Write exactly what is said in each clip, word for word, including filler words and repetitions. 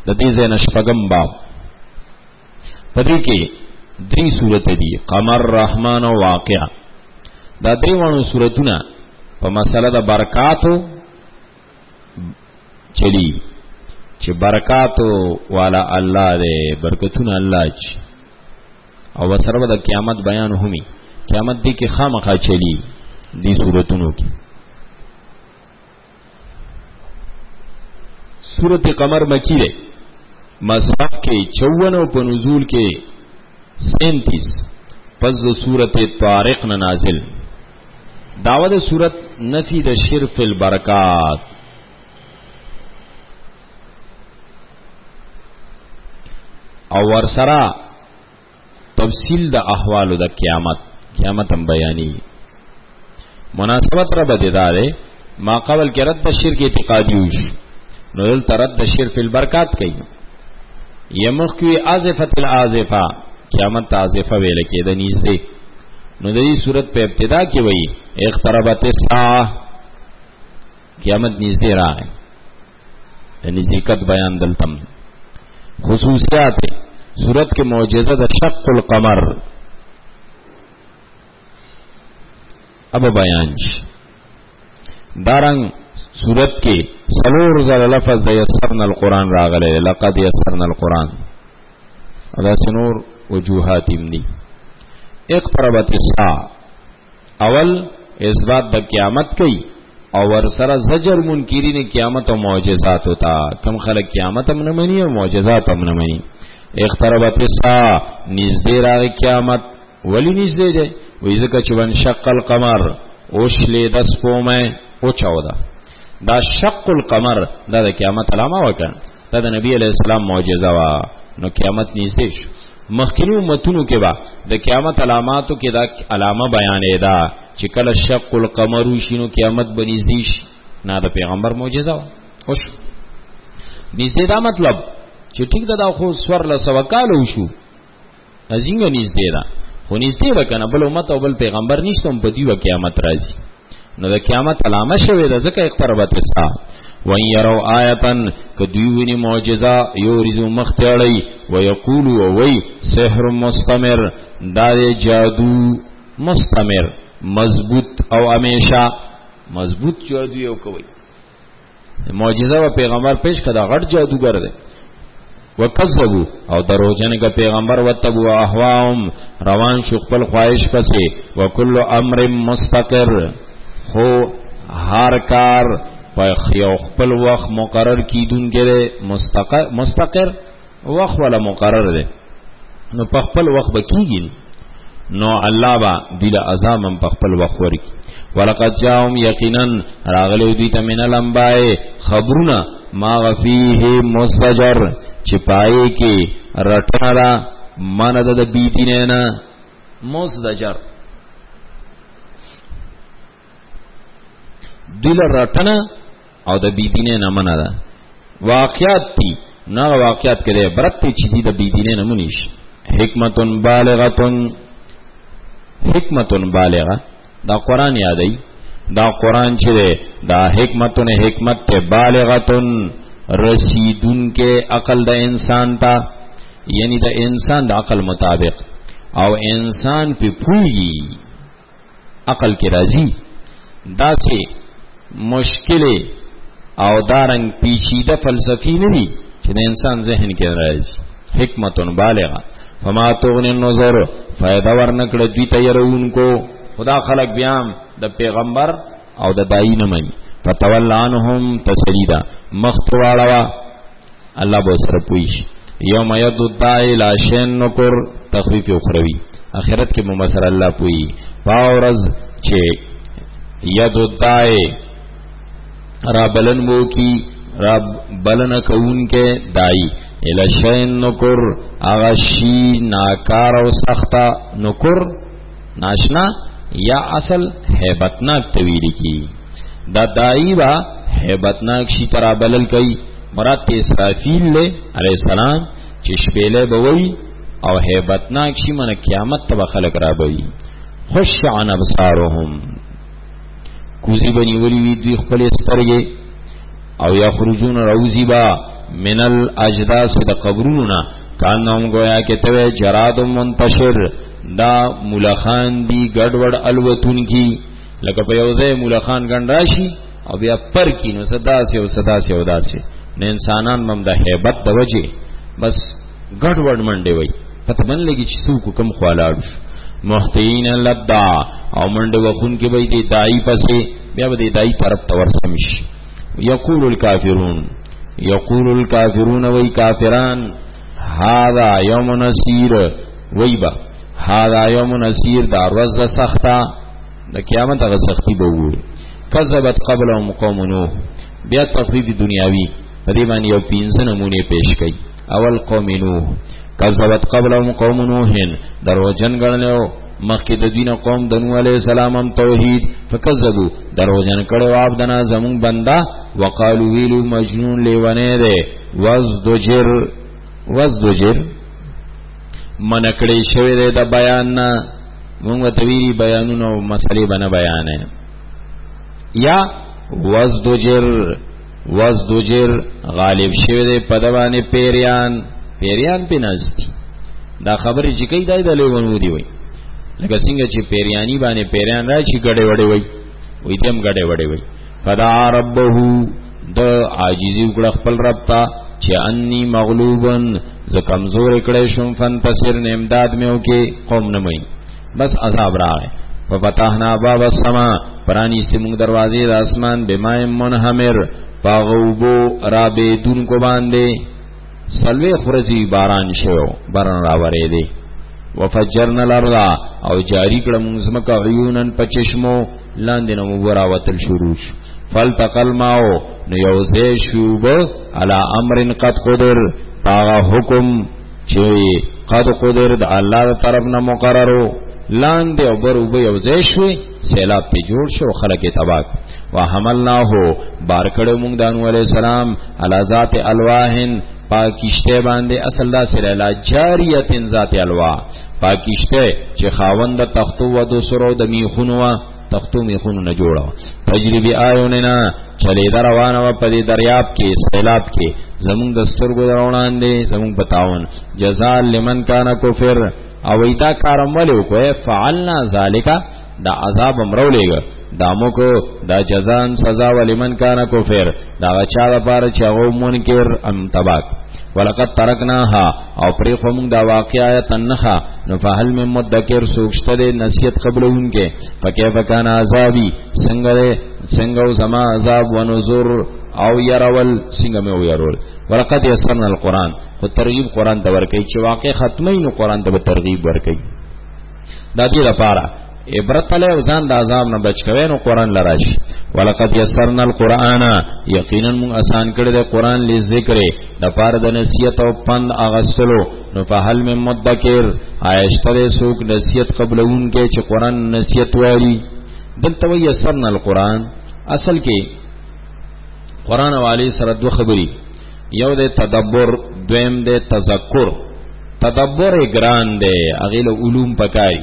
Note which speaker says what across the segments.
Speaker 1: د دې ځای نه شپږم باب په دې کې درې سورته دي، قمر، رحمان او واقع. دا درې وانه سورتونه په مسله د برکاتو چلی چې برکاتو والا الله دې، برکتونه الله چ او وسره د قیامت بیان همي قیامت دې کې خامخا چلی دې سورتونو کې. سورت قمر مکی ہے، مصحف کے چون و پنزول کے سینتیس، پس سورت طارق نازل. دعوت سورت نفی د شرف البرکات. او ورسرا تفصیل د احوال د قیامت، قیامت هم بیانی. مناسبت را بددارے ما قبل کے رد شرک اعتقادی وش نو دل ترد شرف البرکات کئی یمخ کی آزفت الآزفہ قیامت آزفہ ویل کې د نږدې. نو د دې صورت په ابتدا کې وایي اقتربت الساعه، قیامت نږدې راغی. د نزدېکت بیان دلتم. خصوصیات صورت کې معجزه د شق القمر اب بیان شي. دارنګ صورت کې سلور زل لفظ د یسرنا القرآن راغلی، لقد یسرنا القرآن، دا سنور وجوهات امنی. اقتربت الساعه اول اثبات د قیامت کوي او ورسره زجر منکرین قیامت او معجزات ہوتا. کم خلق قیامت هم نه مني او معجزات هم نه مني. اقتربت الساعه نږدې راغی قیامت. ولی نږدې دی؟ وایي ځکه چې وانشق القمر اوشلې د سپومه او چاوده. دا شق القمر دا د قیامت علامه وکړه، دا د نبی علیہ السلام معجزه وا. نو قیامت نږدې شو. مخکینی امتونو کې با د قیامت علاماتو کې دا علامه بیانې ده چې کله شق القمر شینو قیامت بنږدې شي. نه د پیغمبر معجزه وا. خوش نږدې دا مطلب چې ټیک دا خو سور له سوکالو شو ازینګ نږدې ده، خو نږدې وکنه بل امت او بل پیغمبر نشته په دیو قیامت راځي. نو د قیامت علامه شوی ده ځکه اقتربت الساعه. وَإِن يَرَوْا آيَةً كَدُوِّنِ مُعْجِزَةً يُورِزُ مَخْتَعَلَيْ وَيَقُولُ وَوَيْ سِحْرٌ مُسْتَمِرٌ، دار جادو مستمر مضبوط او همیشه مضبوط جادو یو کوي. معجزه و پیغمبر پیش کړه غټ جادوګر دی. وکذبوا او دروژن کا پیغمبر وتبوا احواهم روان شو خپل خواهش پسې. وکل امر مستقر، هو هر کار په یو خپل وخت مقرر کیدون کې مستقر مستقر وخت ولا مقرر دی. نو په خپل وخت بکیږي. نو الله با دیل اعظم په خپل وخت ورکی. ولقد جاءهم یقینا راغلی دوی ته من الانباء خبرنا ما غفیه مستجر، چپای کې رټنا ماند د بیتینه نه مستجر دل رټنا او د بیدینه نه منه ده. واقعات دي نه واقعات کړي برت چې دي د بیدینه نه منیش. حکمتون بالغتون، حکمتون بالغه دا قران یادای. دا قران چې ده دا حکمتون حکمت ته بالغتون رسیدون کې عقل د انسان ته، یعنی د انسان د عقل مطابق او انسان په پوری عقل کې راځي. دا سه مشکل او دارنګ پیچیده فلسفی نه دي چې د انسان ذهن کې راځي. حکمتون بالغه فما تغنی النظر، فائدہ ورنکړه دوی ته يرونکو. خدا خلق بیام د پیغمبر او د دای نه مني. فتول عنهم تسلیدا، مختواړه الله به سره پوي. یوم یذ الداعی لا شین نکر، تخفیف اخروی اخرت کې ممسر الله پوي. فاورز چې یذ الداعی را بلن مو کی را بلن کون کے دائی الاشین نکر اغشی ناکار و سختا. نکر ناشنا یا اصل حیبتناک تویلی کی. دا دائی با حیبتناک شی ترا بلل کئی. مراد تی اسرافیل لے علیہ السلام چشپیلے بوئی او حیبتناک شی من قیامت تبا خلق را بوئی. خوش عن ابصارهم، کوزی بنی ولی وی دوی خپل سترګې او یخرجون روزی با من الاجداث د قبرونو کانهم گویا کې ته جراد منتشر دا ملخان دی ګډوډ الوتون کی لکه په یو ځای ملخان ګڼ راشي او بیا پر کینو صدا سي او صدا سي او داسي نه انسانان مم د hebat د وجه بس ګډوډ منډي وای پته من لګي چې څوک کم خوالاړ محتین لبدا او منډه وخون کې به دی دای پسې بیا به دی دای طرف تور سمش یقول الکافرون یقول الکافرون وای کافران هذا یوم نسیر ویبا هذا یوم نسیر دا ورځ سخته د قیامت هغه سختی به وي کذبت قبلهم قوم نوح بیا تقریبا دنیاوی په دې باندې یو پنځه نمونه پیش کړي اول قوم نوح کذبت قبلهم قوم نوح دروژن غړنو مخکې د دینه قوم د نوح علی السلام هم توحید فکذبوا دروژن کړي واب دنا زمون بندا وقالو ویلو مجنون لیونه ده وزدجر وزدجر منکړې شوی ده د بیان نه مونږ ته ویری بیانونو مسلې بنه بیان یا وزدجر وزدجر غالب شوی ده په دوانه پیریان پیریان پیناستی دا خبرې چې کوي دای د لیوونو دی وای لکه څنګه چې پیریانی باندې پیریان راشي ګډه وړي وای وې تم ګډه وړي وای فدا ربه د عاجزی وکړه خپل رب ته چې انی مغلوبن ز کمزور کړه شم فنتصر امداد میو کې قوم نه مې بس عذاب راغی ففتحنا باب السما پرانی سیمون دروازې د اسمان بمای منهمر پاغوبو رابیدون کو باندې سلوی خرزی باران شو باران راورې دی وفجرنا الارض او جاری کړه موږ زمکه عیونن پچشمو لاندې نو وراوتل شروع فالتقل ماو نو یوزه شوب علی امر قد قدر پاغه حکم چې قد قدر د الله تر طرف نه مقررو لاندې او بر وب یوزه شوي سیلاب ته جوړ شو خلک تباک وحملناه بار کړه موږ دانو علی السلام علی ذات الواحن پاکشته باندې اصل دا سره لا جاریتن ذات الوا پاکشته چې خاوند تختو و دو سرو د میخونو تختو میخونو نه جوړه تجربه آیوننا چلی در روانه و په دې دریاب کې سیلاب کې زمون د سترګو درونان دي زمون پتاون جزاء لمن کان کفر او ایتا کارم ولو کوه فعلنا ذالک دا عذاب امرولېګ دامو کو دا جزان سزا ولمن کان کفر دا چا لپاره چې هغه منکر ام تباک ولقد ترکناها او پرې قوم دا واقعیت انها نو فهل من مدکر سوچته د نصیحت قبلونکې فکیف کان عذابی څنګه څنګه زما عذاب و نذر او يرول څنګه مې ويرول ولقد يسرنا القران خو ترغیب قران ته ورکې چې واقع ختمه نو قران ته ترغیب ورکې دا دې لپاره عبرت له ځان د عذاب نه بچ کوي نو قران لراشي ولقد يسرنا القران یقینا موږ آسان کړی د قران ل ذکر د پاره د نصیحت او پند اغسلو نو فهل من مدکر عائشته سوق نصیحت قبلون کې چې قران نصیحت وایي دلته وی يسرنا القران اصل کې قران والی سره دوه خبري یو د تدبر دویم د تذکر تدبر ګران دی اغه له علوم پکای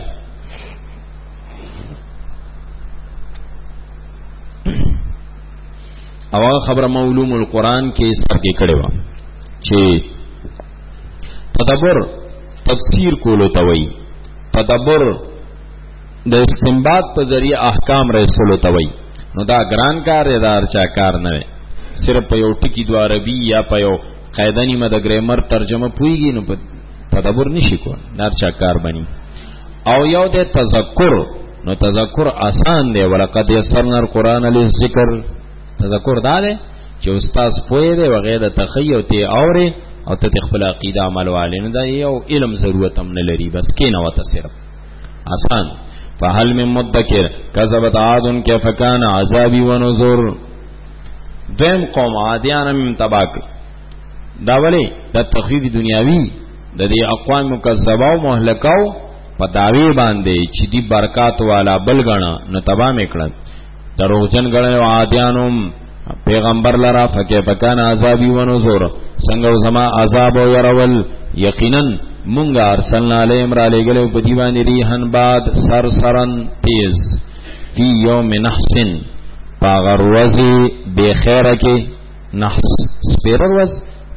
Speaker 1: او خبر معلوم القرآن کې سر کې کړي و چې تدبر تفسیر کولو ته وایي تدبر د استنباط په ذریعہ احکام رسولو ته وایي نو دا ګران کار دی دا چا کار نه وي صرف په یو ټکی د عربي یا په یو قاعده نیمه د ګرامر ترجمه پويږي نو په تدبر نشي کول دا چا کار بني او یو د تذکر نو تذکر آسان دی ولقد یسرنا القرآن للذکر تذکر دا دی چې استاد پوهه دی وغیرہ تخیل ته اوري او ته خپل عقیده عمل والي نه دا یو علم ضرورت هم نه لري بس کې نه وته صرف آسان فهل من مدکر کذبت عاد کیف کان عذابی ونذر دیم قوم عادیان من تباک دا ولی د تخفیف دنیاوی د دې اقوام مکذبه او مهلکاو په داوی باندې چې دی برکات والا بلګنا نو تبا میکړه دروغجن غړو عادیانم پیغمبر لرا فکه پکان عذابی و نذر څنګه زما عذاب او يرول یقینا مونږه ارسلنا علیهم را لګلو په دیوان ریحن باد سرسرن تیز فی یوم نحس پاغروزی بے خیره کې نحس سپیرروز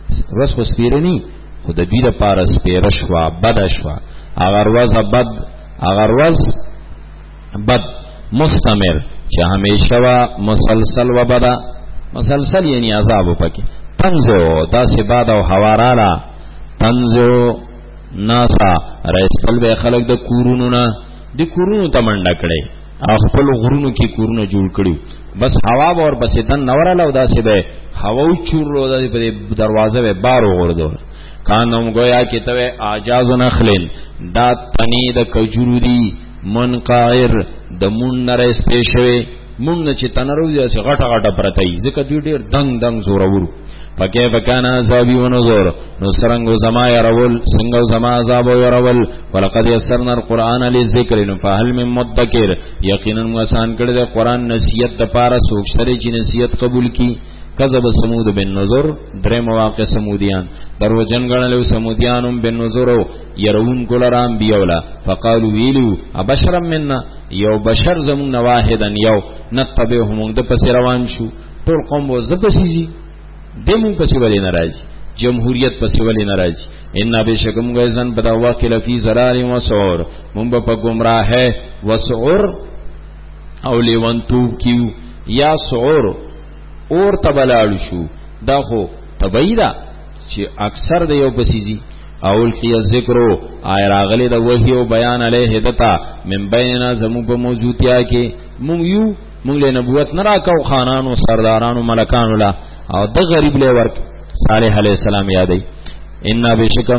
Speaker 1: ورځ خو سپیرنی خو د دې لپاره سپیره شوه بده شوه هغه ورځ بد هغه ورځ بد مستمر چې همیشه وا مسلسل و بدا مسلسل یعنی عذاب پکې تنزو داسې باد او حوارالا تنزو ناسا رئیسل به خلق د کورونو نه د کورونو تمنډه کړي خپل غرونو کې کورونه جوړ کړي بس هوا اور بس دن نوراله او داسې به هوا چور رو د دروازه به بارو غردو کانم گویا کې ته اجاز نخلن دا تنی د کجورو دی منقائر د مون نره سپیشوي مون چې تنرو دي چې غټه غټه پرتای ځکه دوی ډیر دنګ دنګ زور ورو پکې پکانا عذابي ونزور نو سرنګ زما يرول څنګه زما عذاب يرول ولقد يسرنا القران للذكر فهل من مدكر یقینا آسان کړی د قران نصیحت د پاره سوچ سره چې نصیحت قبول کی کذب سمود بن نذر درې مواقع سمودیان دروژن غنلو سمودیانم بن نذر يرون کولرام بیولا فقالوا ویلو ابشر منا یو بشر زمون واحدن یو نتبعهم د پس روان شو ټول قوم وز د پسیږي دمو پسې ولې ناراضي جمهوریت پسې ولې ناراضي ان بشکم غیزن بدا واکل فی زرار و سعور مونږ په گمراه و سعور او لیوانتو کیو یا سعور اور تبلاړ شو دا خو تبیدا چې اکثر د یو پسیږي اول کی ذکرو آی راغلی د وحی او بیان علیه دتا من بیننا زمو په موجودیا کې مونږ یو مونږ له نبوت نه راکاو خانانو سردارانو ملکانو لا او د غریب له ورک صالح علیہ السلام یادای ان بشکم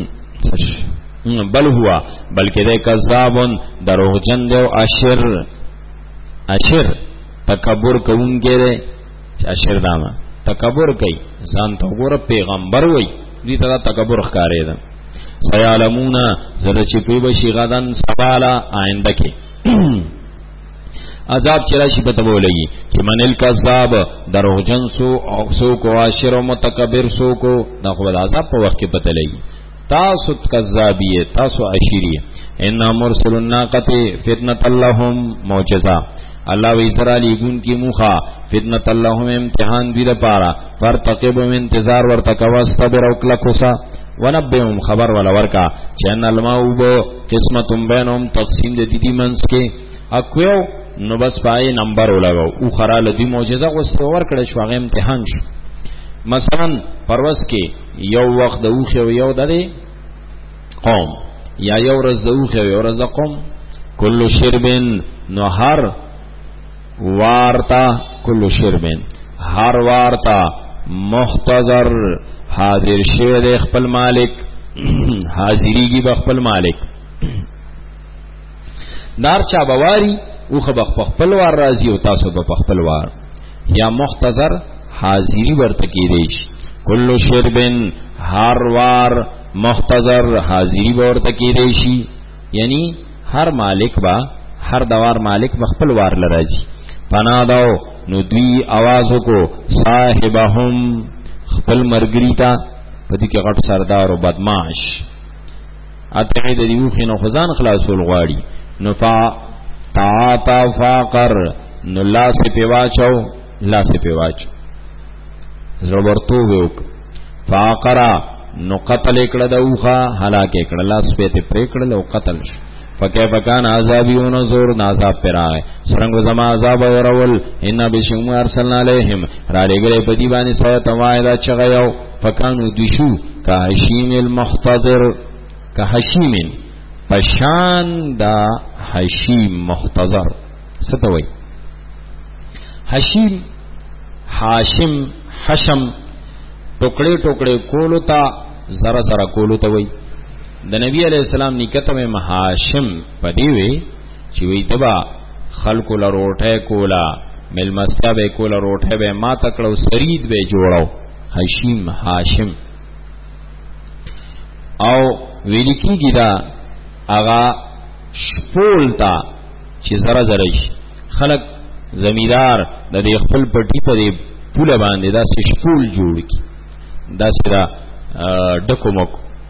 Speaker 1: بل هوا بلکې د کذابون دروغجن دی او اشر اشر تکبر کوونکی دی اشر داما تکبر کوي ځان ته وګوره پیغمبر وای دې ته تکبر ښکارې ده سيعلمون زره چې په بشي غدان سوالا آینده کې عذاب چرای شي پته ولګي چې منل کذاب دروغجن سو او سو کو عاشر متکبر سو کو دا خو د عذاب په وخت کې پته لګي تاسو کذابیه تاسو عاشریه ان مرسل الناقه فتنه اللهم معجزه الله و اسرائیل ګون کی موخه فتنه اللهم امتحان دی لپاره فرتقب انتظار ورته واستبر او کلکوسا ونبئهم خبر ولا ورکا چې ان الماء قسمت بینهم تقسیم د دې منس کې اکویو نو بس پای نمبر ولګاو او خراله دی معجزه غوسته ور کړی شو هغه امتحان شو مثلا پرواز کې یو وخت د اوخه یو د قوم یا یو ورځ د اوخه یو ورځ د قوم کل شربن نو هر وارتا کل شربن هر وارتا محتضر حاضر شوه د خپل مالک حاضریږي د خپل مالک دار چا بواری او خو بخپل وار راضی او تاسو په خپل وار یا محتضر حاضری ورته کیږي کل شربن هر وار محتضر حاضری ورته کیږي یعنی هر مالک با هر دوار مالک بخپل وار لراځي پنا داو نو دوی आवाज کو صاحبهم خپل مرګریتا پدې کې غټ سردار او بدمعاش اته دې یو خنو خزان خلاصول غواړي نفا تا فاقر نو لاس پیواچو لاس پیواچو زرورتو وک فاقرا نو قتل کړه دوخه هلاک کړه لاس په ته پرې کړه او قتل فکیف کان عذابیون زور نازاب پرای سرنګ زما عذاب اورول ان بشم ارسلنا علیہم را لګره پدی باندې سو توایدا چغیو فکانو دشو کا حشیم المحتضر کا حشیم پشان دا حشیم محتضر ستوي حشیم حاشم حشم ټوکړې ټوکړې کولو تا زرا زرا کولو ته وای د نبی علیہ السلام نکته میں محاشم پدی وی چې وی تبا خلق له روټه کولا مل مسجد کولا روټه به ما تکړو سرید به جوړاو حشیم حاشم او ویل کیږي دا اغا شپولتا چې زرا زرا خلق زمیدار د دې خپل پټی په پوله باندې دا شپول جوړ کی دا سره ډکومک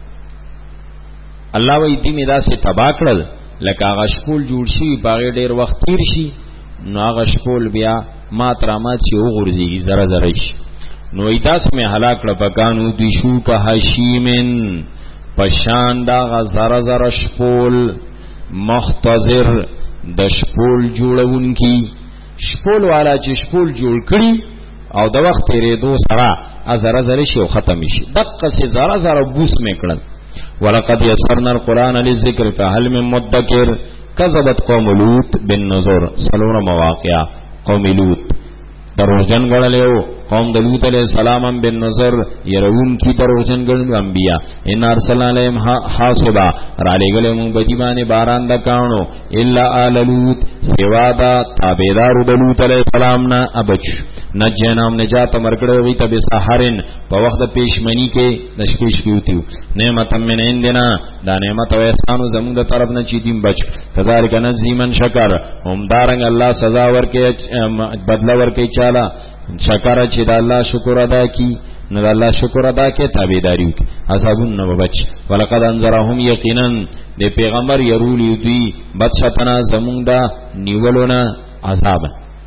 Speaker 1: الله وی دې میدا سے تبا کړل لکه هغه شپول جوړ شي باغ ډیر وخت تیر شي نو هغه شپول بیا ما تر ما چې وګورځي زره زره شي نو ایتاس میں ہلاک لپکانو دیشو کا حشیمن پشان دا غزر زر شپول مختزر د شپول جوړون کی شپول والا چې شپول جوړ کړي او د وخت تیرې دو سره ازر زر شي او ختم شي دقه سي زر زر بوس میکړل ولقد يسرنا القران للذكر فهل من مدكر كذبت قوم لوط بالنذر سلور مواقع قوم لوط دروژن غړلېو قوم د لوط علیہ السلام بالنذر يرون کی دروژن غړل انبیاء ان ارسلنا لهم حاصبا را لګلې مون بدیبانه باران د کانو الا آل لوط سوا دا تابعدار د لوط علیہ السلام نه ابچ نجنام نجات مرګړې وی ته بسحرن په وخت پېشمنی کې د شپې شپېوتیو نعمت من عندنا دا نعمت او احسان زموږ د طرف نه چي دیم بچ کذالک نزیمن شکر هم دارنګ الله سزا ورکې بدلا ورکې چاله شکر چې د الله شکر ادا کی نو د الله شکر ادا کې تابعداري وکي اصحابون نو بچ ولقد انذرهم یقینا د پیغمبر يرولی دوی بدشتنا زموږ دا نیولونه عذاب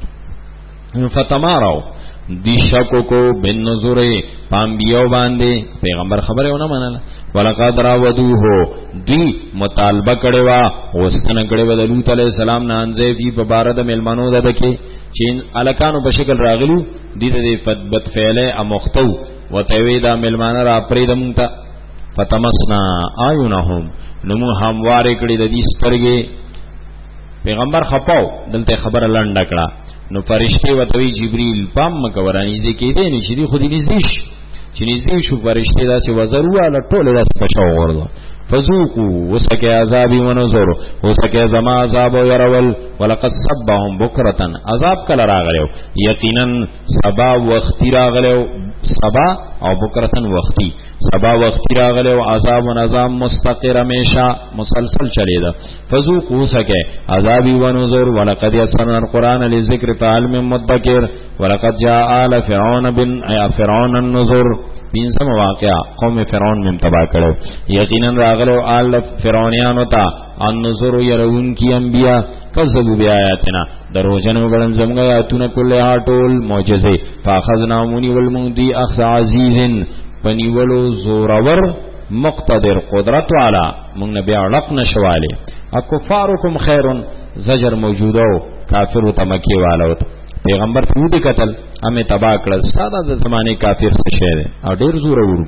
Speaker 1: فتمارو دی شکو کو بن نظر پامبیو باندې پیغمبر خبره ونه منله ولقد راودوه دی مطالبه کړي وا اوستنه کړي و د لوط علیہ السلام نه انځي په بار د ملمنو ددکه چین الکانو په شکل راغلو دي د فدبت فعله امختو وتوی دا ملمانه را پریدم ته فتمسنا اعینهم نمو هموار کړي د دې سترګې پیغمبر خپاو دلته خبره لنډ کړه نو فرشته وتوی جبريل پام مکورانی ځکه دې نشي دي خودی نزیش چې نزیش شو فرشته داسې وزروا له ټوله داسې پښاو ورده فذوقوا وسکه عذاب ونذر وسکه زما عذاب يرول ولقد صبهم بكرتن عذاب کله راغلو یقینا سبا وختي راغلو سبا او بکرتن وختي سبا وختي راغلو عذاب و نظام مستقر همیشه مسلسل چلیدا فذوقوا وسکه عذاب ونذر ولقد يسرنا القران للذكر فهل من مدكر ولقد جاء آل فرعون بن فرعون النذر پینځم واقعا قوم فرعون مم تبا کړو یقینا راغلو آل فرعونانو ته النذر يرون کی انبیاء کذبوا بیااتنا دروژنو غړن زمغه آیاتونه کله هاټول معجزه فاخذنا منی والمندی اخذ عزیز پنیولو زورور مقتدر قدرت والا مونږ نبی علق نشواله اکفارکم خیر زجر موجودو کافر تمکی والو پیغمبر ته دې قتل امه تبا کړل ساده د زمانه کافر څه شه ده او ډیر زور ورو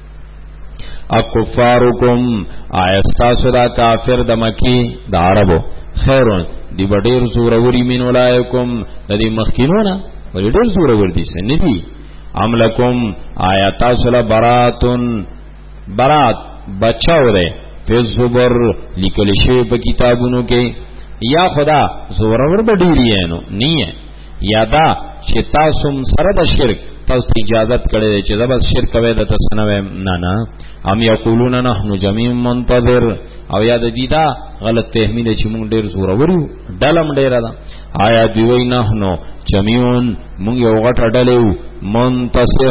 Speaker 1: اکفارکم آیستا سودا کافر د مکی د عربو خیرون دی ډیر زور وري مين ولایکم د دې مخکینونه ولې ډیر زور ور دي سن دي عملکم آیاتا سولا براتن برات بچاو ده په زبر لیکل شوی په کتابونو کې یا خدا زور ور ډیری نو نه یادا چې تاسو سره د شرک تاسو اجازه کړې چې زبر شرک کوي د تاسو نه نه نه هم یقولون نحنو جميع منتظر او یاد دي دا غلط فهمي چې مونږ ډېر زور ورو ډلم ډېر دا آیا دی وای نحنو جميعون مونږ یو غټ ډلېو منتصر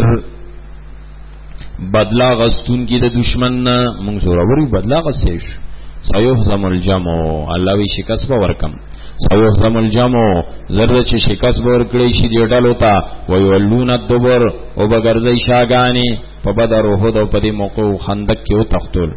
Speaker 1: بدلا غستون کی د دشمن نه مونږ زور ورو بدلا غستېش سيهزم الجمع الله وی شکست به ورکم سيهزم الجمع ذره چې شکست به ورکړي شي دی ډلو ته ويولون الدبر او بغرزي شاګانی په بدر او هود او په دې موقع خندق کې او تختول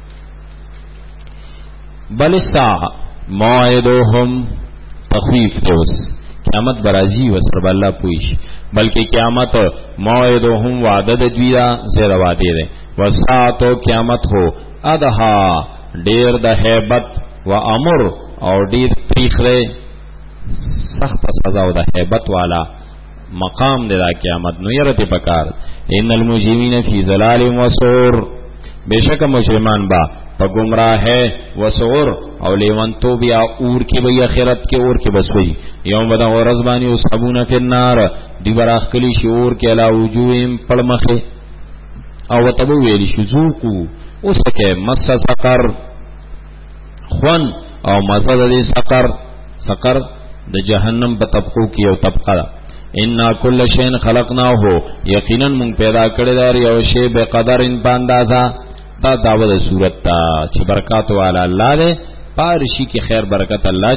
Speaker 1: بلسا موعدهم تخویف توس قیامت برازی و سرب الله پویش بلکې قیامت موعدهم وعده د دوی زیر وعده ده وساعتو قیامت هو ادها ډیر د hebat و امر او ډیر تریخره سخت سزا او د hebat والا مقام دی دا قیامت نو يرته پکار ان المجرمین فی ظلال و سعور بیشک مجرمان با په گمراه ہے و سعور او لیوان تو بیا اور کی وی اخرت کې اور کې بس وی یوم بدا ورزبانی وسبون فی النار دی براخ کلی شعور کې لا وجوهم پړمخه او تبو ویلی شذوقو اوسکه مس سقر خوان او مزه د سقر سقر د جهنم په طبقو کې یو طبقه ان کل شین خلقناه یقینا مون پیدا کړی دا یو شی به قدر ان باندازا دا داوود صورت تا چې برکات والا الله دې پارشي کې خیر برکت الله چي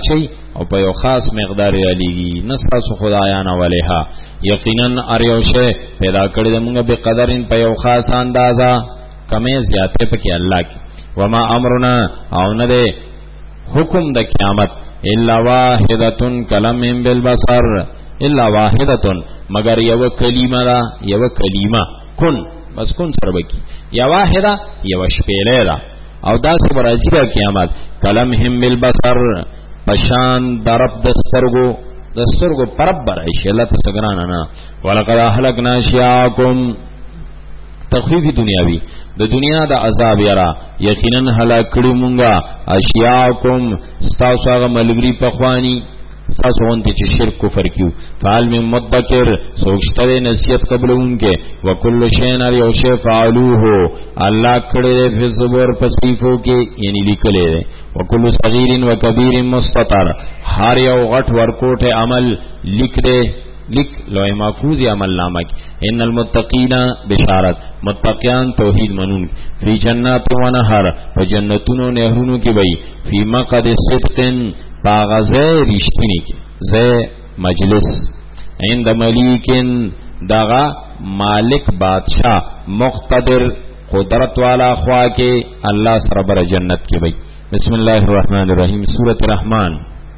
Speaker 1: او په یو خاص مقدار علیږي نستاسو خدایان ولیها یقینا اریوشه پیدا کړی موږ به قدرن په یو خاص اندازا کمه زیاته پکې الله کی وما امرنا او نه ده حکم د قیامت الا واحدتن کلمم بالبصر الا واحدتن مگر یو کلمه دا یو کلمه کن بس کن سره بکی یا واحده یو شپېلې دا او دا سبر ازیرا قیامت کلمهم بالبصر پشان درب دسترگو دسترگو پربر ایشی اللہ تسگرانا نا ولقد احلقنا شیاکم تخفیفی دنیاوی د دنیا د عذاب یرا یقینا هلاک کړي مونږه اشیاکم ستاسو هغه ملګری پخوانی ستاسو اونته چې شرک کفر کیو فعل من مدکر سوچته نصیحت قبلونکه وکل شین ار یو شی فعلوه الله کړي په زبر پسیفو کې یعنی لیکلې وکل صغیر و کبیر مستتر هر یو غټ ورکوټه عمل لیک دې لیک لوح محفوظ عمل نامه ان المتقین بشارت متقیان توحید منون فی جنات و نهر فجنتون نهرونو کی بئی فی مقعد صدق باغزه رشتینی کی زه مجلس عند ملیکن دغا مالک بادشاہ مقتدر قدرت والا خوا کے اللہ سره بر جنت کی بئی بسم اللہ الرحمن الرحیم سورۃ الرحمن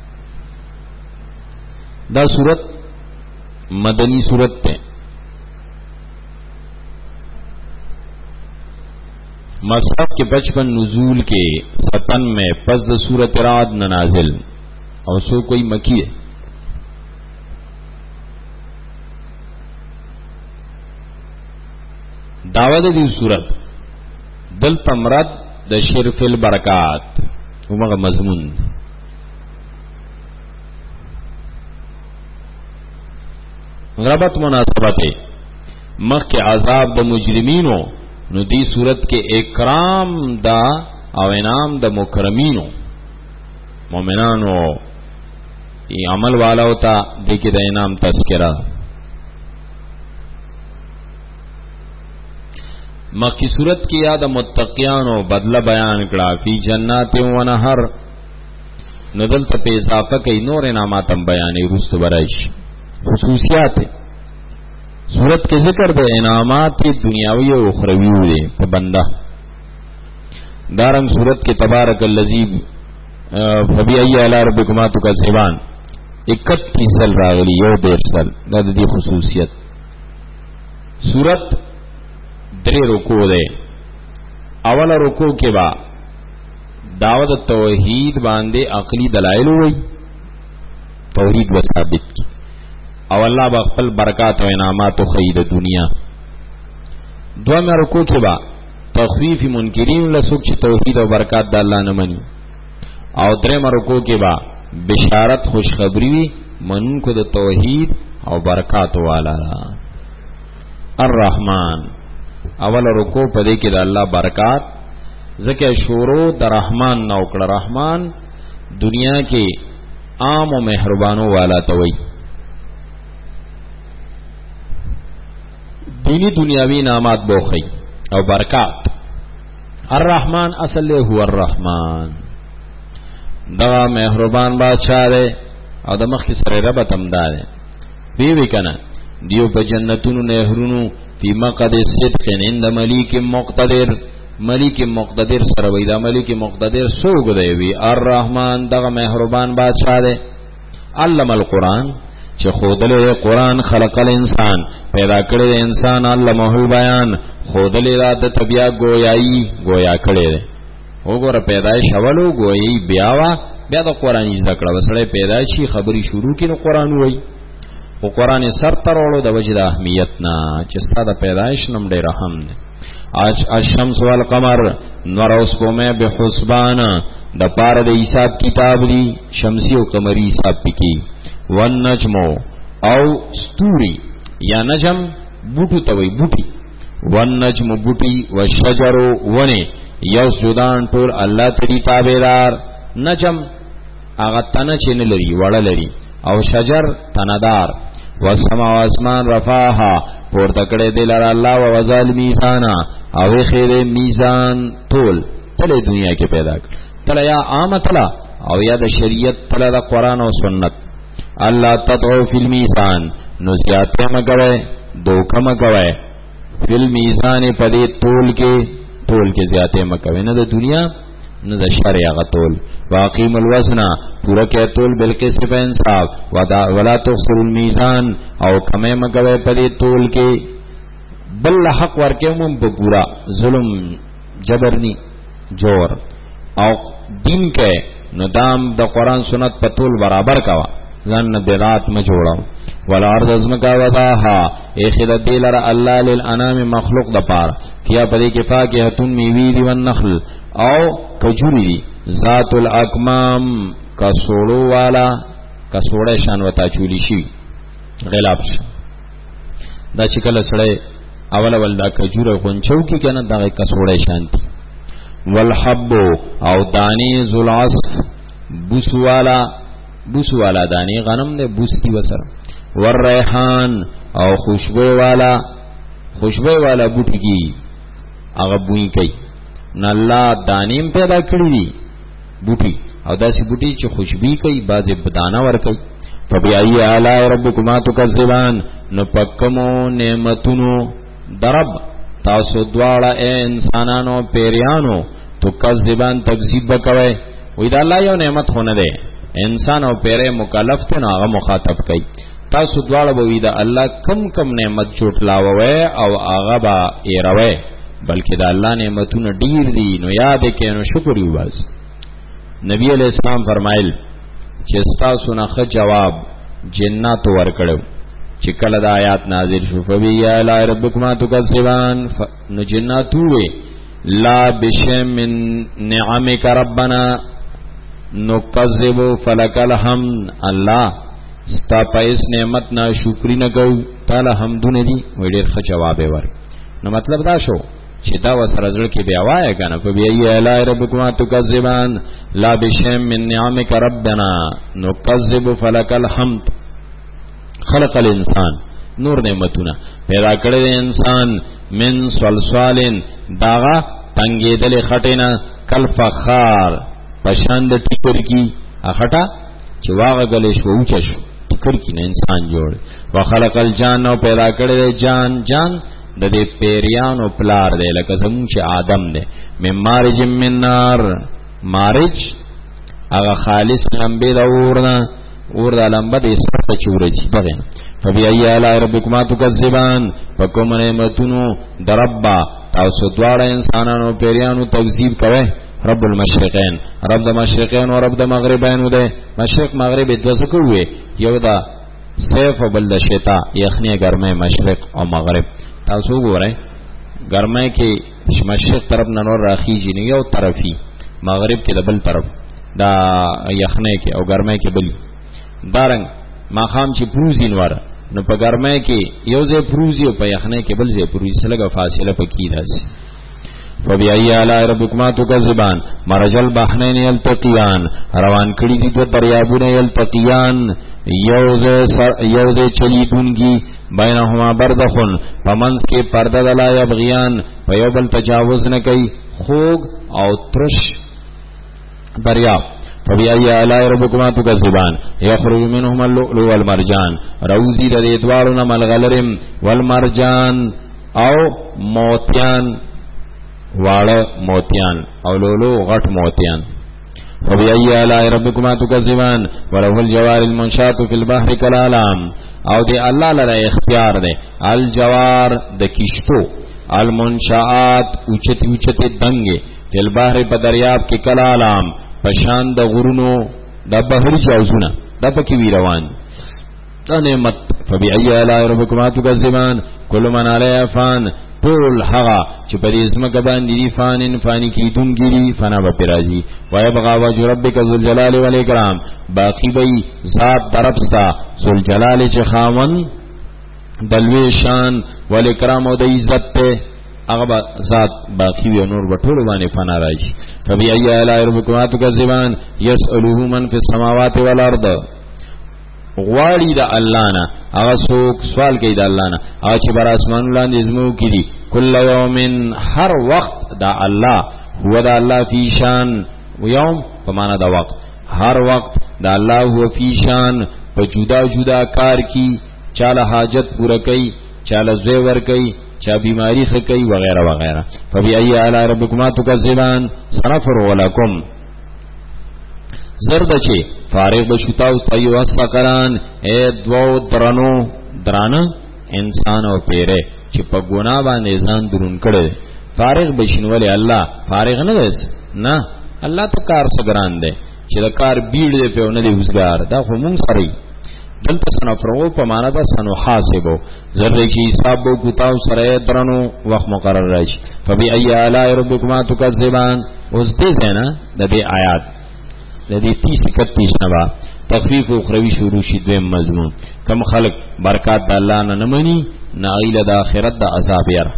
Speaker 1: دا سورۃ مدنی سورت تے مصحف کے بچپن نزول کے ستن میں پس سورت رعد نازل اور سو کوئی مکی ہے دعوت دی سورت دل تمرد د شرف البرکات ومغه مضمون غربت مناسبت مخ کے عذاب د مجرمینو نو دی صورت کے اکرام دا او انعام د مکرمینو مومنانو ای عمل والا ہوتا دیکھ دا انعام تذکرہ مخ کی صورت کی یاد متقیانو بدلہ بیان کڑا فی جنات و نہر ندل تا پہ اضافہ کئی نور انعاماتم بیانی رست برائش خصوصیات صورت کے ذکر دے انعامات دنیاوی و اخروی دے پہ بندہ دارنگ صورت کے تبارک اللذی فبی ای علی ربکما تکذبان اکتیس سل راغلی یو دیر سل دا دی خصوصیت صورت درے رکو دے اول رکو کے با دعوت توحید باندے عقلی دلائل ہوئی توحید و ثابت کی او اللہ با خپل برکات و انعامات و خید دنیا دو میں رکو کے با تخفیف منکرین لسوک چی توحید و برکات دا اللہ نمانی او درے میں رکو کے با بشارت خوشخبری منون کو دا توحید او برکات والا الرحمن اول رکو پدے کے دا اللہ برکات ذکر شورو دا رحمان نوکڑ رحمان دنیا کے عام و مہربانوں والا توئی دینی دنیاوی نامات بوخی او برکات الرحمن اصل لے ہوا الرحمن دا مہربان بادشاہ دے او دا مخی سر ربطم دا دے بیوی کنا دیو پا جنتونو نہرونو فی مقعد صدق عند ملیک مقتدر ملیک مقتدر سروی دا ملیک مقتدر سوگ دے وی الرحمن دا مہربان بادشاہ دے علم القرآن چه خودلے قرآن خلق الانسان پیدا کړی انسان علمه البیان خودلے دا د طبیع گویائی گویا کړی دے وګوره پیدائش اولو گویائی بیاوا بیا د قرآن ذکر وسړی پیدائشی خبری شروع کینو قرآن وای او قرآن سر ترولو د وجد اهمیت نا چې ستاسو پیدائش نم ډیر رحم دی اج الشمس والقمر نور اوس کومه به حسبان د پار د حساب کتاب دی شمسی او قمری حساب پکی والنجم او ستوری یا نجم بوٹو توی بوٹی والنجم بوٹی والشجر ونی یسجدان ټول الله تری تابعدار نجم اغه تنه چین لري وړه لري او شجر تندار والسماء واسمان رفاها پور تکړه دلار الله او وزال میزان او خیر میزان ټول تله دنیا کې پیدا کړ تله یا عام تله او یا د شریعت تله د قرآن او سنت. الله تطغوا فی المیزان، نو زیاته مګوي دوکه مګوي فی المیزان پدې تول کې تول کې زیاته مګوي، نه د دنیا نه د شرع غتول. واقیم الوزن، پورا کې تول بلکې صرف انصاف. ودا ولا تخسروا المیزان، او کمه مګوي پدې تول کې. بل حق ورکه مم په پورا ظلم جبرنی جور او دین کې نو دام د قرآن سنت په تول برابر کوا، ځان بدعات م جوړاو. والارض ازمکا وضاها، اخذ دیلر الله للانام مخلوق د پار. کیا پدې کې فاکهتون میوی دی والنخل، او کجوری دی. ذات الاکمام، کسوړو والا کسوړې شان وتا چولی شي غلاب شي. دا چې کله سړی اول اول دا کجوره غونچو کی کنه دا کسوړې شانتی. والحب، او دانی ذل عصف، بوسوالا بوسوالا دانی غنم دے بوستی وسر. والریحان، او خوشبو والا خوشبو والا بوټی کی هغه بوئی کوي. نه الله دانیم پیدا کړی دی بوټی، او داسې بوټی چې خوشبو کوي، بعضې بدانه ور کوي. فبأي آلاء ربكما تكذبان، نو پکمو نعمتونو درب تاسو دواړه اے انسانانو پیریانو تکذبان تکذیب وکوي. وې دا الله یو نعمت خونه ده، انسان او پیره مکلف ته هغه مخاطب کوي. تاسو دواړه به وې دا الله کم کم نعمت چوټلاوي او هغه با ایروي، بلکې دا الله نعمتونه ډیر دي، نو یاد کړئ نو شکر یې وباس. نبی علیہ السلام فرمایل چې تاسو نه خ جواب جنات ورکړو چې کله د آیات نازل شو. فبأي آلاء ربكما تكذبان، نو جنات وې لا بشيء من نعمك ربنا نكذب فلك الحمد. الله ستا پایس نعمت نا شکر نه کو، تعالی حمدونه دي. وې ډېر ښه جواب ور. نو مطلب دا شو چې دا وسره ځل کې بیا وایي کنه فبأي آلاء ربكما تكذبان لا بشيء من نعمك ربنا نكذب فلك الحمد. خلق الانسان، نور نعمتونه پیدا کړی انسان. من صلصالن، داغه تنگیدل خټینا، کل فخار، پشاند ټیکر کی اخټا چې واغه غلې شو اوچ شو ټیکر کی نه انسان جوړ. وخلق الجان، نو پیدا کړی جان. جان د دې پیریانو پلار دی، لکه زمون چې آدم دی. من مارج من نار، مارج هغه خالص لمبه د اورنا، اور دا لمبه د سره چورجی بغه. فبأي آلاء ربكما تكذبان، فکم نعمتونو دربا تاسو دواړه انسانانو پیریانو تکذیب کوي. رب المشرقین، رب د مشرقین او رب د مغربین ده. مشرق مغرب د څه کوي؟ یو دا سیف او بل د شتا، یخنی ګرمه مشرق او مغرب. تاسو ګورئ ګرمه کې مشرق طرف نه نور راخیږي نه، یو طرفي مغرب کې د بل طرف دا یخنی کې او ګرمه کې بل. دارنګ ماخام چې پروزی نور، نو په ګرمه کې یو ځای پروزی او په یخنی کې بل ځای پروزی، سلګه فاصله پکې راځي. فبأي آلاء ربكما تكذبان، مرج البحرين يلتقيان، روان کړي دي دوه دریابونه يلتقيان، یو ځای چلیدونکي، بینهما برزخون، پمنس کې پرده د لا یبغیان، په یو بل تجاوز نه کوي، خوږ او ترش دریاب. فبأي آلاء ربكما تكذبان، يخرج منهما اللؤلؤ والمرجان، روزي د دې دوارونه ملغلرم والمرجان، او موتیان واړه موتیان، او لولو غټ موتیان. فبأي آلاء ربكما تكذبان، وله الجوار المنشات في البحر كالأعلام، او دی الله لره اختیار دی الجوار د کشتو، المنشات اوچتی اوچتی دنګه، في البحر په دریاب کې کالأعلام، پشان د غرونو د بحر جوزونه د پکې وی روان. دا نعمت. فبأي آلاء ربكما تكذبان، كل من عليها فان، ټول هغه چې په دې ځمکه باندې دي فانن فانی کیدونکي دي، فنا به راځي. ويبقى وجه ربك ذو الجلال والاکرام، باقی وي ذات دربستا ذو الجلال چې خاون دلوي شان والاکرام او د عزت ته، هغه ذات باقی وي، نور به ټول باندې فنا راځي. فبأي آلاء ربكما تكذبان، يسأله من في السماوات والارض، غواړي د الله نه هغه څوک سوال کوي د الله نه هغه چې بر اسمان لاندې زمو کړي. کل یوم، هر وخت دا الله، هو دا الله فی شان، یوم په معنا دا وخت، هر وقت دا الله هو فی شان په جدا جدا کار کی، چاله حاجت پورا کوي، چاله زوی ور کوي، چا بیماری ښه کوي وغیرہ وغیرہ. فبأي آلاء ربكما تكذبان سنفرغ لكم زرد چه فارغ بشتاو تایو الثقلان اے دو درنو درانه انسان او پیره چې په ګناه باندې ځان درون کړي فارغ بشنوله الله فارغ نه وس نه الله ته کار سګران دی چې دا کار بیړ دی په نه دی وسګار دا خو مونږ سره دلته سنفرغو په معنا دا سنو حاسبو ذره چې حساب وو کوتاو سره درنو وخت مقرر راشي. فبأي آلاء ربكما تكذبان اوس دې زنا د دې آیات د دې تیس اکتیس نوا تخفیف اخروی شروع شي دویم مضمون کم خلق برکات د الله نه نمنې نه ایله د آخرت د عذاب یاره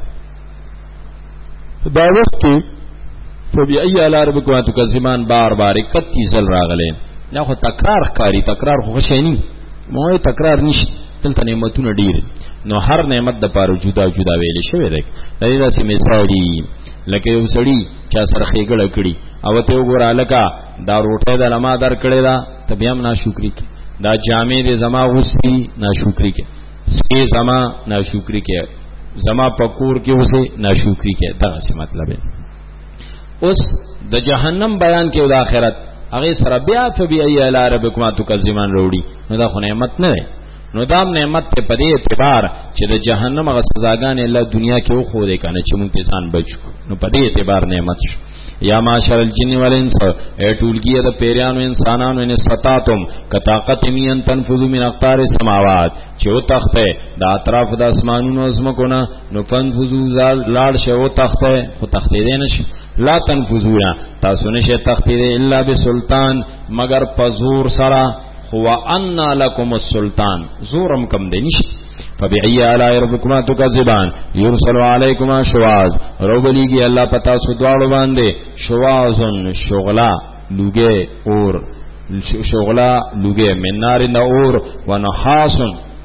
Speaker 1: دا وخت کې فبأي آلاء ربكما تكذبان بار بار اکتیس ځل راغلي نه خو تکرار کاری تکرار خو شي موه تکرار نشي دلته نعمتونه ډیر نو هر نعمت د پاره جدا جدا ویل شوی دی دا داسې مثال دی لکه یو سړی چې سره خېګړه کړي او ته وګوره لکه دا روټه د لما در کړي دا ته بیا ناشکری کی دا جامې د زما غوستي ناشکری کی سې زما ناشکری کی زما پکور کې وسه ناشکری کی دا څه مطلب دی. اوس د جهنم بیان کې د آخرت هغه سره بیا فبأي آلاء ربكما تكذبان وروړي نو دا خو نعمت نه ده نو دا نعمت ته په دې اعتبار چې د جهنم هغه سزاګانې الله دنیا کې وخو دې کنه چې مونږ ځان بچو نو په دې اعتبار نعمت شو. یا معاشر الجن والانس اے ټولګي د پیرانو انسانانو ان استطاعتم کطاقت مین تنفذوا من اقطار السماوات چې او تخته د اطراف د اسمانونو زمکونه نو فنفذوا لاړ شه او تخته خو تخته دې نشي لا تنفذونا تاسو نشه تخته الا بسلطان مگر پزور سرا هو ان لكم السلطان زورم کم دې نشي. فبأي آلاء ربكما تكذبان يرسل عليكما شواظ روبلیږي الله پتا سو دواړو باندې شواظن شغلا لوګه اور شغلا لوګه منار د اور ونحاس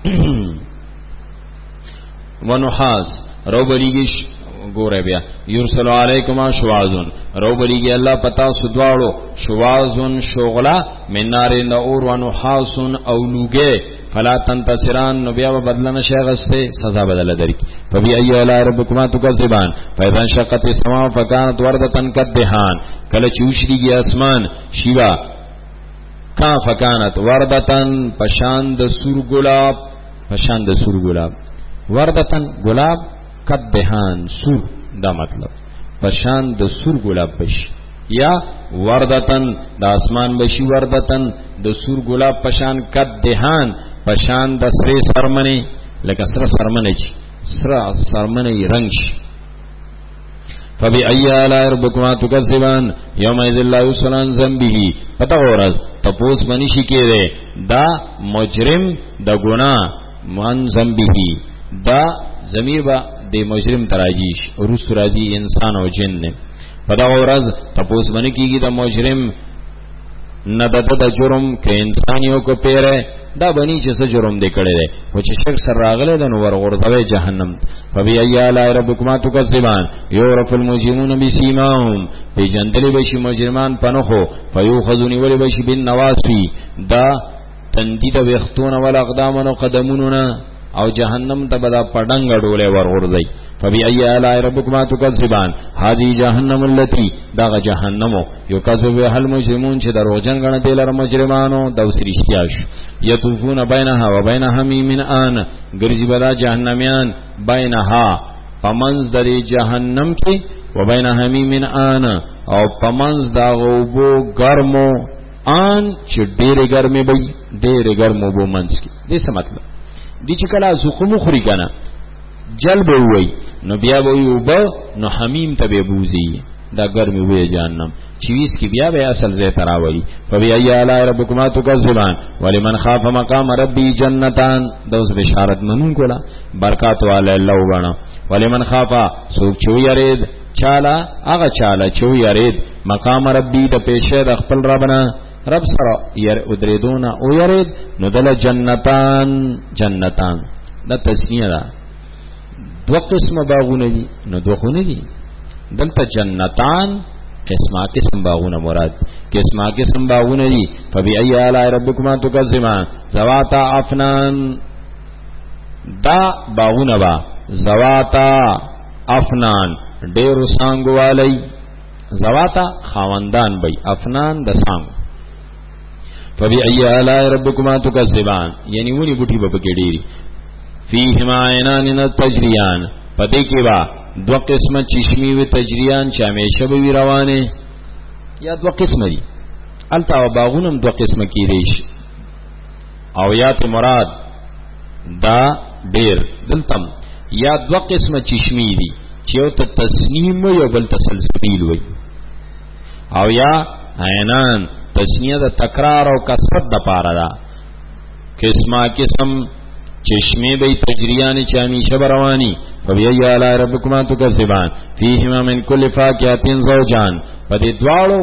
Speaker 1: ونحاس روبلیږي ګوره بیا يرسل عليكما شواظن روبلیږي الله پتا سو دواړو شواظن شغلا منار د اور ونحاس او لوګه فلا تنتصران نو بیا بدل نشي غسته سزا بدل درک. فبأي آلاء ربكما تكذبان فاذا انشقت السماء فكانت وردة كالدهان کله چوشریږي اسمان شیوا کا فكانت وردة پشان د سور ګلاب پشان د سور ګلاب وردة ګلاب کالدهان سور دا مطلب پشان د سور ګلاب بش یا وردتن د اسمان بشي وردتن د سور ګلاب پشان کالدهان پشان د سری سرمنی لکه سره سرمنی چی سره سرمنی رنگ شي. فبأي آلاء ربكما تكذبان يومئذ لا يسأل عن ذنبه پتہ ورځ تپوس منی شي کېده دا مجرم د ګناه من ذنبه دا ضمیر با د مجرم تراجیش روس راځي انسان او جن نه پتہ ورځ تپوس منی کېږي د مجرم نه د جرم کې انسانيو کو پیره دا بنی چې څه جرم دې کړی دی او چې شرک سره راغلی د نو ورغورځوي جهنم. فبأي آلاء ربكما تكذبان يعرف المجرمون بسيماهم بجندل بشي مجرمان پنخو فيؤخذون ولي بشي بالنواصي دا تندید وختون ولا اقدام او قدمون او جهنم ته بدا پډنګ ډوله ورغورځي. فبأي آلاء ربكما تكذبان هذه جهنم التي دا جهنم يكذب بها المجرمون چې دروژن غنه دلر مجرمانو د وسریشتیاش یطوفون بینها وبین حمیم آن ګرځي بدا جهنميان بینها پمنز د جهنم کې وبین حمیم آن او پمنز دا غوبو ګرمو آن چې ډېر ګرمي وي ډېر ګرمو بو منځ کې دې څه مطلب دي چې کله زخم خوري کنه جلب وي نو بیا وي وب نو حمیم ته به بوزي دا ګرمي وي جهنم چويس کې بیا به اصل زه تراولي. فبأي آلاء ربكما تكذبان ولمن خاف مقام ربي جنتان دوس بشارت منون کولا برکات والے الله وبانا ولمن خاف سوق چو يرید چالا هغه چالا چو يرید مقام ربي د پېشه د خپل ربنا رب سره ير ادریدون او يرید نو دل جنتان جنتان دا تسنیه ده دو قسم باغونه دي نو دوه خونه دي دلته جنتان قسمه قسم باغونه مراد قسمه قسم باغونه دي فبأي آلاء ربكما تكذبان ذواتا افنان دا باغونه با ذواتا افنان ډېر سانګو والی زواتا خاوندان بی افنان د سانګو فبأي آلاء ربكما تكذبان یعنی ونی بوټي به پکې ډېری فیهما عینان تجریان پدې کې با دو قسمه چشمی و تجریان چې همیشه به روانه یا دو قسمه دي التا باغونم دو قسمه کې ریش او یات مراد دا ډېر دلتم یا دو قسمه چشمی دي چې یو ته تسنیم یو بل تسلسل وي او یا عینان تسنیه د تکرار او کثرت د پاره ده قسمه قسم چشمه به تجریان چې همیشه رواني فبأي آلاء ربكما تكذبان فيهما من كل فاكهة زوجان پدې دواړو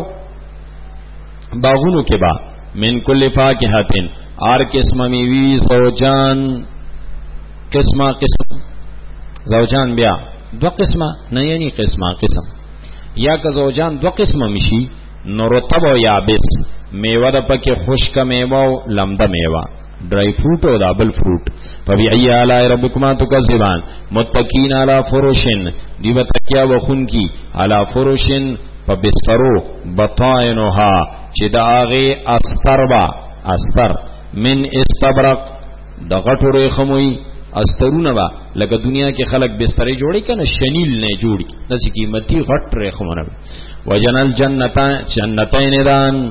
Speaker 1: باغونو کې با من كل فاكهة ار قسمه میوي زوجان قسمه قسم زوجان بیا دو قسمه نه یعنی قسمه قسم یا که زوجان دو قسمه مشي نو رطب او یابس میوه د پکې خشک میوه او لمده میوه ډرای فروټ او دابل فروټ فبأي آلاء ربكما تكذبان متقین علی فرشن دی بتکیا وخون کی علی فرشن فبسترو بطائنها چې د هغه استر با استر من استبرق د غټو ریخموي استرونه با لکه دنیا کې خلک بسترې جوړي کنه شنیل نه جوړي داسې قیمتي غټ ریخمونه وجنل جنتان جنتین دان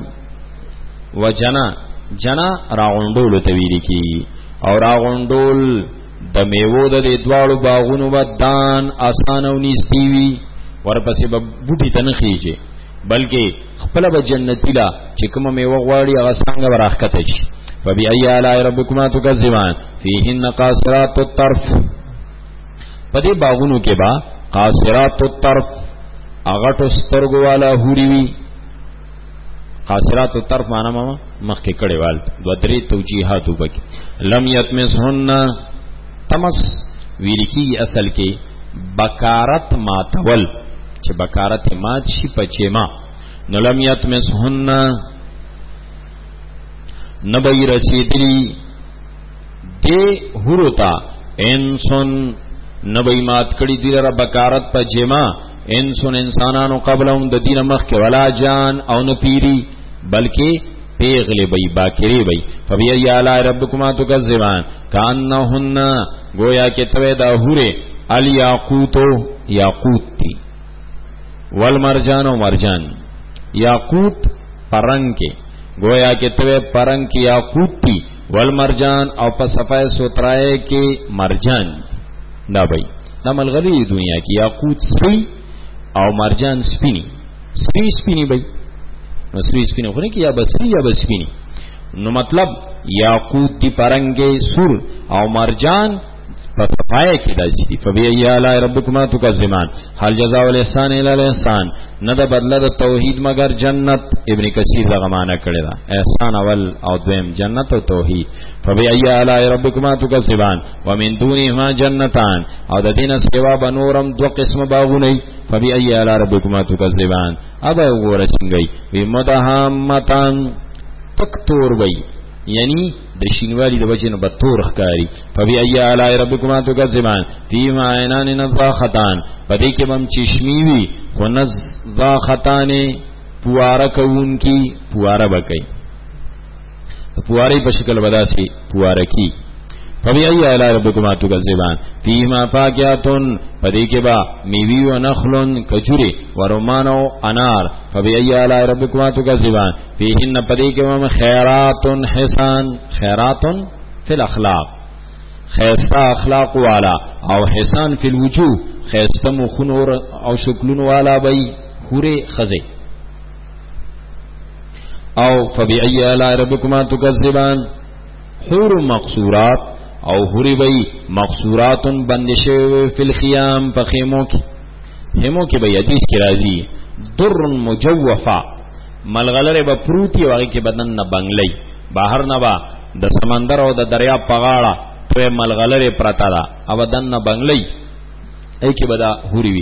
Speaker 1: وجنا جنا راغوندول ته ویل کی او راغوندول د میوه د دوالو باغونو بدان اسانو نيستي وي ورپسې به بوټي تنخيږي بلکې خپل به جنتی لا چې کوم میوه غواړي هغه څنګه ورخته شي فبأي آلاء ربكما تكذبان فيهن قاصرات الطرف پدې باغونو کې با قاصرات الطرف اغټو سترګو والا هوري وي قاصرات الطرف معنا ما مخکې کړي وال دو درې توجیهات وبکي لم يتمسهن تمس ویلکی اصل کې بکارت ماتول چې بکارت مات شي پچېما نو لم يتمسهن نبی رسیدلی دی هروتا انسون نبی مات کړي دی را بکارت پچېما انسون انسانانو قبلهم د دین مخ کې ولا جان او نه پیری بلکې پیغلی بی باکری بی فبأي آلاء ربكما تكذبان کانهن گویا کې توې دا هوره الیاقوتو یاقوت تی والمرجان و مرجان یاقوت پرنګ کې گویا کې توې پرنګ کې یاقوت تی والمرجان او په صفای سوترای کې مرجان دا بی دا ملغلی دنیا کې یاقوت سپی او مرجان سپینی سپی سپینی بی نو سپی سپینی خو نه کې یا بسری یا بسپینی نو مطلب یاقوت دی پرنګ سور او مرجان په صفای کې داسې فبأي آلاء ربكما تكذبان هل جزاء الاحسان الا الاحسان نه د بدله د توحید مگر جنت ابن کثیر دغه معنا کړی دا احسان اول او دویم جنت او توحید فبأي آلاء ربكما تكذبان ومن دونهما جنتان او د دینه سیوا بنورم دو قسم باغونه فبأي آلاء ربكما تكذبان ابا وګوره څنګه وي مدهامتان تکتور وي یعنی د شینوالی د وجنه بتور ښکاری فبأي آلاء ربكما تكذبان فيهما عینان نضاختان پدې کې بم چشمی وی خو نضاختان پواره کون کی پواره بکای پواره په شکل بداسي پواره کی فبأي آلاء ربكما تكذبان فيهما فاكهة پدې کې با میوي او نخلن کجوري ورمان او انار فبأي آلاء ربكما تكذبان فيهن پدې کې هم خیرات حسان خیرات فی الاخلاق خیستا اخلاق والا او حسان فی الوجوه خیستا مخون او شکلون والا بی خوری خزی او فبأي آلاء ربكما تكذبان حور مقصورات او حوری بی مقصورات بندشه فی الخیام پا خیمو کی خیمو کی بی حدیث کی رازی در مجوفا ملغلر با پروتی واقعی کی بدن نبنگلی باہر نبا د سمندر او د دریاب پغاړه تو ملغلر پرتا دا او بدن نبنگلی ای کی بدا حوری وی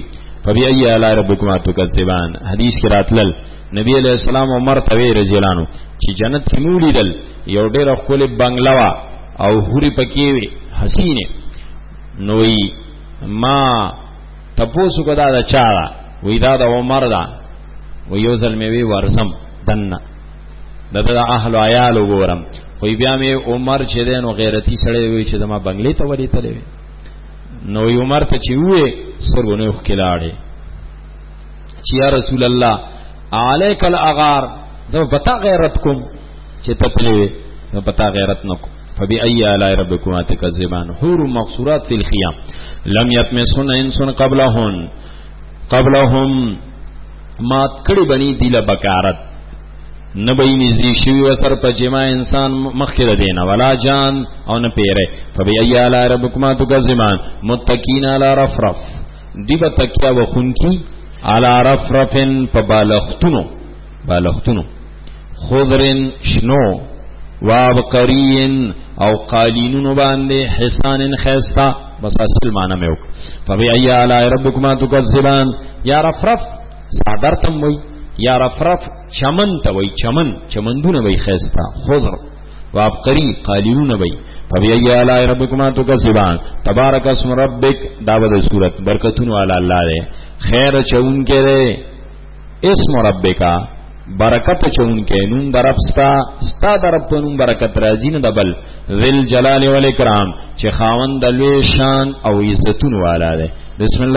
Speaker 1: فبأي آلاء ربكما تكذبان. حدیث کې راتلل نبی علیہ السلام عمر طوی رضی الله عنه چې جنت کې نو لیدل یو ډېر خپل بنگلا او حوري پکې وي حسینه نوې ما تاسو کو دا دا چا وې دا د عمر دا و یو ځل مې وی ورسم دنه دغه اهل عیال وګورم خو بیا مې عمر چې دین او غیرتی سړی وی چې ما بنگلې ته ولې تلې نو عمر ته چې وې سرونه خلاړې چې یا رسول الله علیک الاغار زو پتا غیرت کوم چې تپلې نو پتا غیرت نکو. فبأي آلاء ربكما تكذبان. حور مقصورات في الخيام لم يطمسن انس قبلهن قبلهم ما کړي بني دله بکارت نبی نزدیک شوی وتر په جما انسان مخکره دینه ولا جان او نه پیره. فبأي آلاء ربكما تكذبان. متقین علی رفرف دیبه تکیا وخونکی علی رفرفن په بالختونو بالختونو خضرن شنو وابقرین او قالینونو باندې حسان خیستا بس اصل معنی میں ہوک. فبأي آلاء ربكما تكذبان. یا رفرف صادر تم وی یا رفرف چمن تا وی چمن چمندون وی خیستا خضر وابقری قالینون وی. فبأي آلاء ربكما تكذبان. تبارک اسم ربک داود سورت برکتون والا اللہ دے خیر چون کے دے اسم ربکا برکت چون کے نون درب ستا ستا درب تو نون برکت رازین دبل ذل جلال والاکرام چه خاوند لوی شان او عزتون والا دے. بسم اللہ